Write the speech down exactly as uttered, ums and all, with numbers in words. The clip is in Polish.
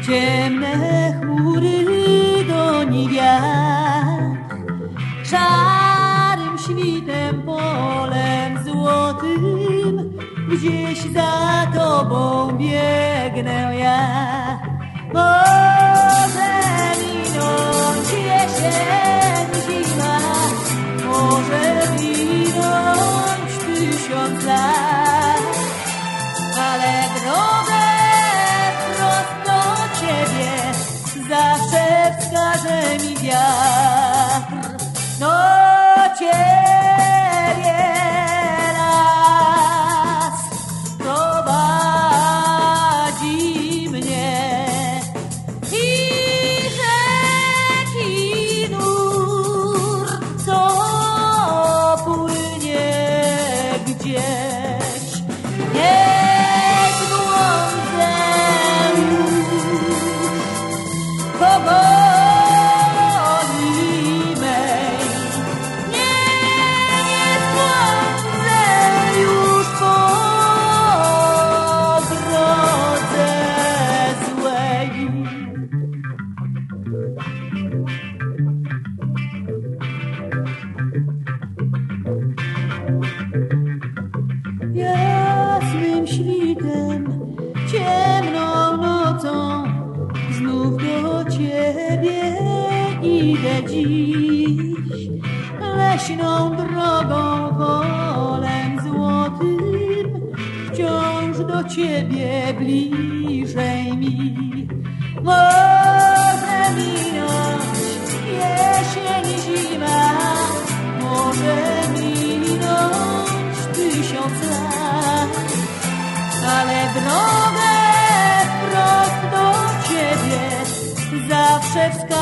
ciemne chmury goni wiatr, szarym świtem polem złotym, gdzieś za tobą biegnę ja. Może minąć jesień, zima, może minąć tysiąc lat, ale drogę wprost do ciebie zawsze wskaże mi wiatr. No ciebie las prowadzi mnie i rzeki nur, co płynie gdzieś. Niech błądzę pogoni mej. Nie, nie błądzę już po drodze złej. Jasnym świtem, ciemną nocą znów do ciebie idę dziś. Leśną drogą, polem złotym, wciąż do ciebie bliżej mi. Może minąć jesień, zima, może minąć tysiąc lat, ale drogę wprost do ciebie zawsze wskaże